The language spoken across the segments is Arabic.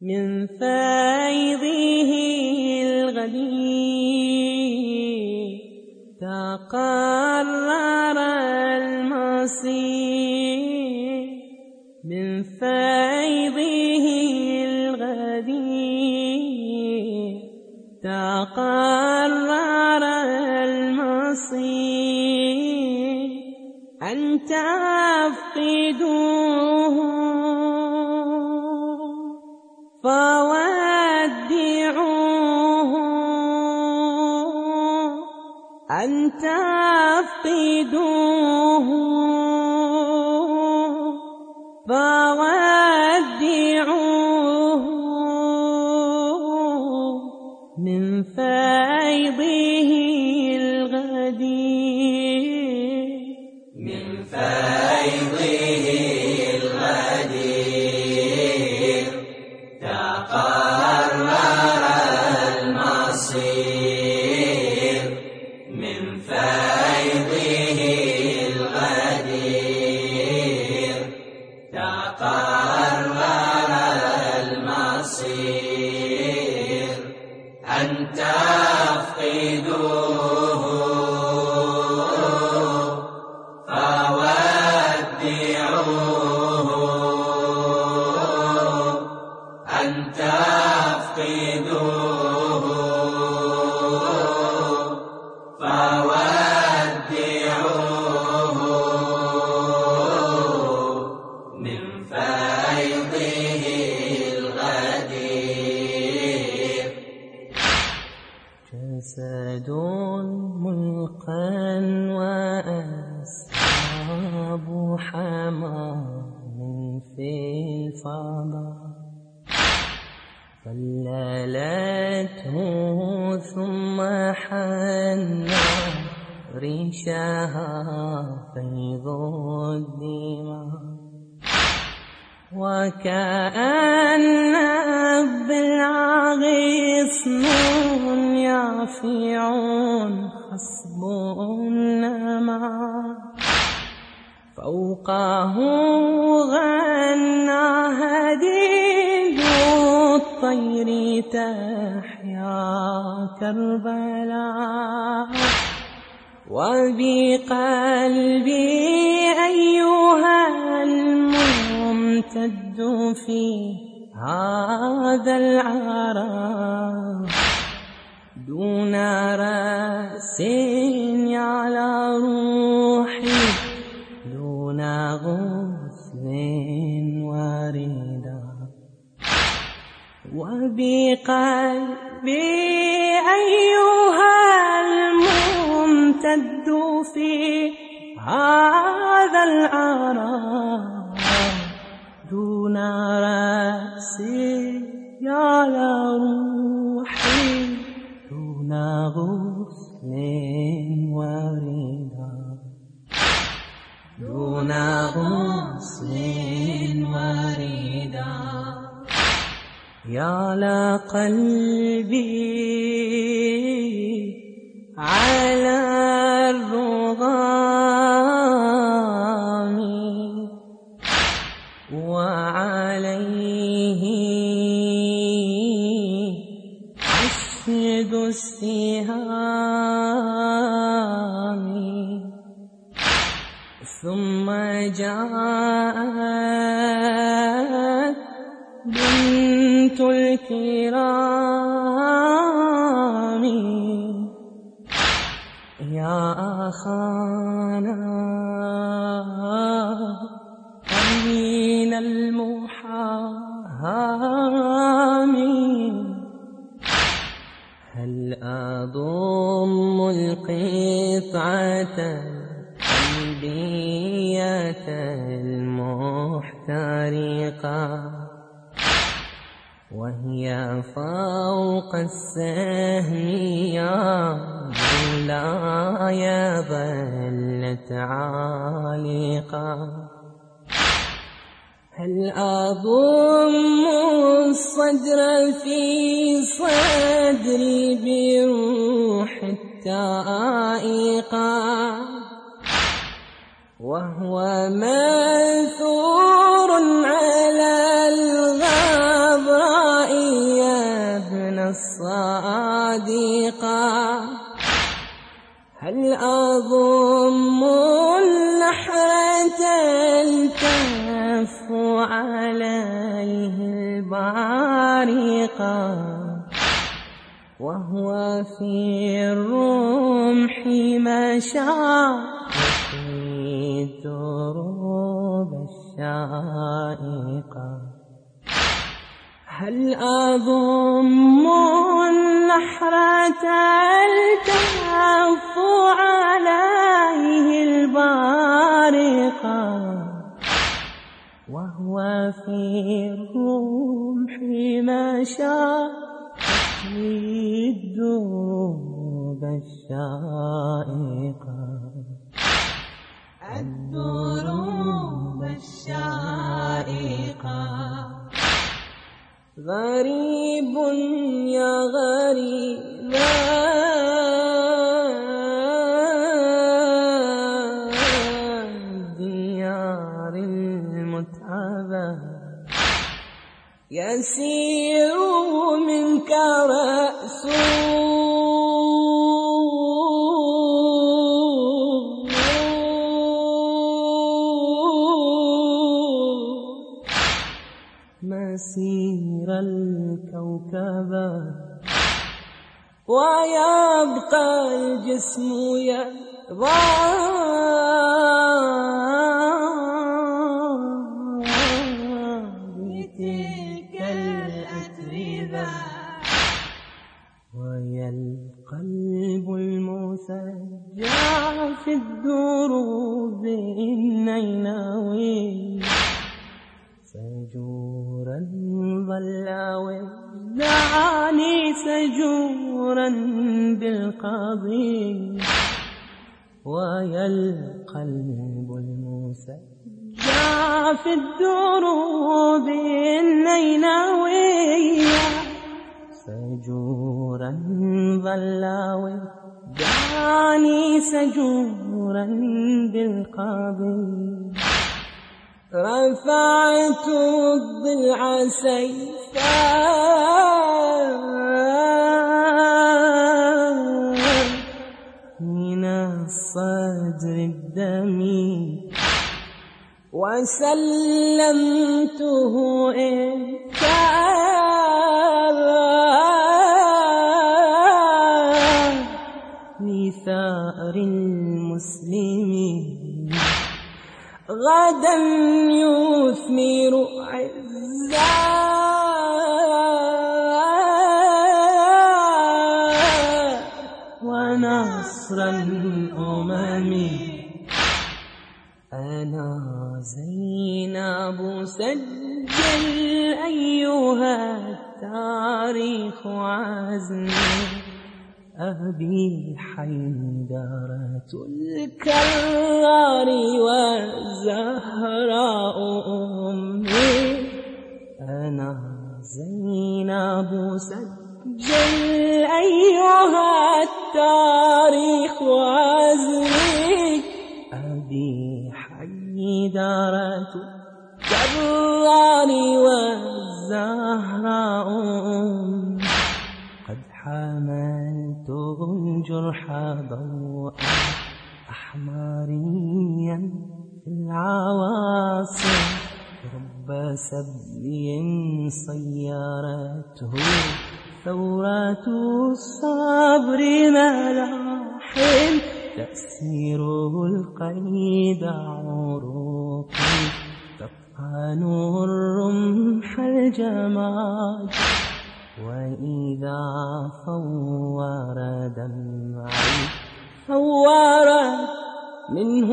من فيضه الغدير تقرر المصير، من فيضه الغدير تقرر المصير، أن تفقدوه فودعوه، أن تفقدوه فودعوه، من فيضه الغدير، من فيضه الغدير تقرر المصير، من فيضه الغدير تقرر المصير، أن تفقدوه فودعوه، أن تفقدوه فودعوه، من فيضه الغدير. جسد ملقى وأسحاب حمام في الفضاء، ظللته ثم حنى ريشها فيض الدماء، وكأن بالغصن يافعون خصب النمى، فوقه غنى هديد الطير تحيا كربلاء، وبقلبي أيها الممتد في هذا العرى، دون رأس على روحي، دون غسل وردا، وبقلبي أيها الممتد في هذا العرى، دون رأسي على روحي، دون غسل وردا، دون غسل وردا. يا لقلبي على الرغام، وعليه أشد السهام، ثم جاءت بنت الكرام، يا أخانا أمين المحام، هل أضم القطعة القلبية المحترقة، وهي فوق السهم يا مولاي ظلت عالقة، هل أضم الصدر في صدري بروح التائقة، وهو منثور على الغبراء الصادقا. هل أضم النحرة التف عليه البارقا، وهو في الرمح مشى في الدروب الشائقة. هل أضم النحرة التف عليه البارقا، وهو في الرمح مشى في الدروب الشائقة. الدروب الشائقة. غريب يا غريبا ديار المتعبة، يسير منك رأس مسير الكوكب، ويبقى الجسم يرضى بتلك الأتربة، ويلقى القلب المسجع في الدروب النينوي، سجورا ظل ودعني سجورا بالقضي، ويلقى القلب المسجع في الدروب النينوية، سجورا ظل ودعني سجورا بالقضي. رفعت الضلع سيفا من الصدر الدمي، وسلمته لثأر المسلمين، غدا يثمر عزا ونصرا أممي. أنا زينب سجل أيها التاريخ عزمي، أبي حيدرة الكرار والزهراء أمي. أنا زينب سجل أيها التاريخ عزمي، أبي حيدرة الكرار والزهراء أمي. قد حملت الجرح ضوءا أحمريا في العواصم، رب سبي صيرته ثورات الصبر ملاحم، تأسير القيد عروقي، تطحن الرمح الجماج، وإذا فور دمعي فورت منه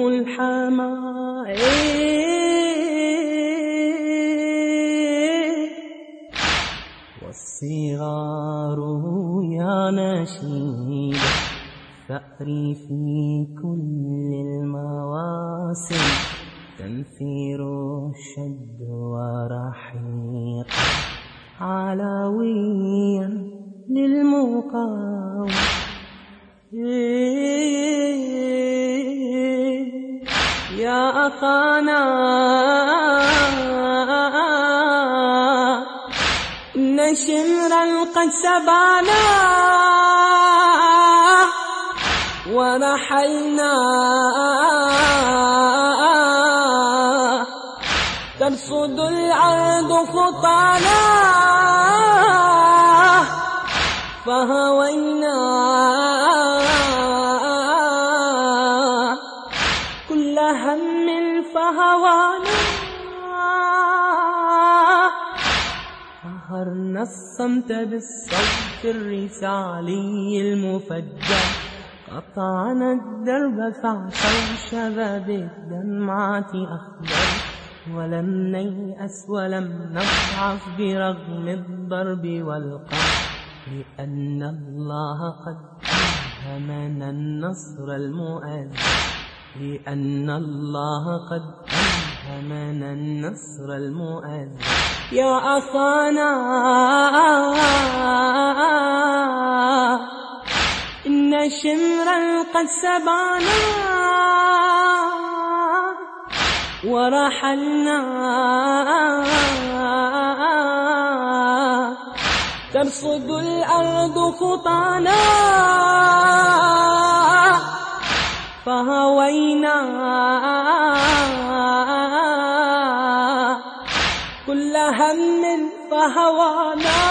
الحمائم. والصغار يا نشيد ثأري في كل المواسم، تنفير الشد ورحيقا علويا للمقاوم. يا أخانا إن شمرا قد سبانا ورحلنا ترصد الأرض خطانا فهوينا كل هم فهوانا قهرنا الصمت بالصوت الرسالي المفجر قطعنا الدرب فعصوا شباب الدمعات أخضر ولم نيأس ولم نضعف برغم الضرب والقهر لأن الله قد ألهمنا النصر المؤزر لأن الله قد ألهمنا النصر المؤزر يا أخانا إن شمرا قد سبانا ورحلنا ترصد الأرض خطانا فهوينا كل هم فهوانا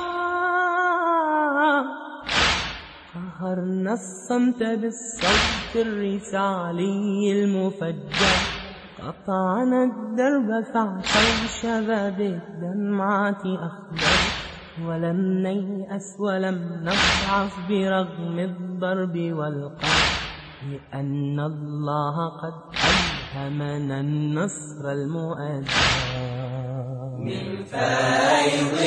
قهرنا الصمت بالصوت الرسالي المفجر قطعنا الدرب فعصوا شباب الدمعات أخضر ولم نيأس ولم نضعف برغم الضرب والقهر لأن الله قد ألهمنا النصر المؤزر من فيض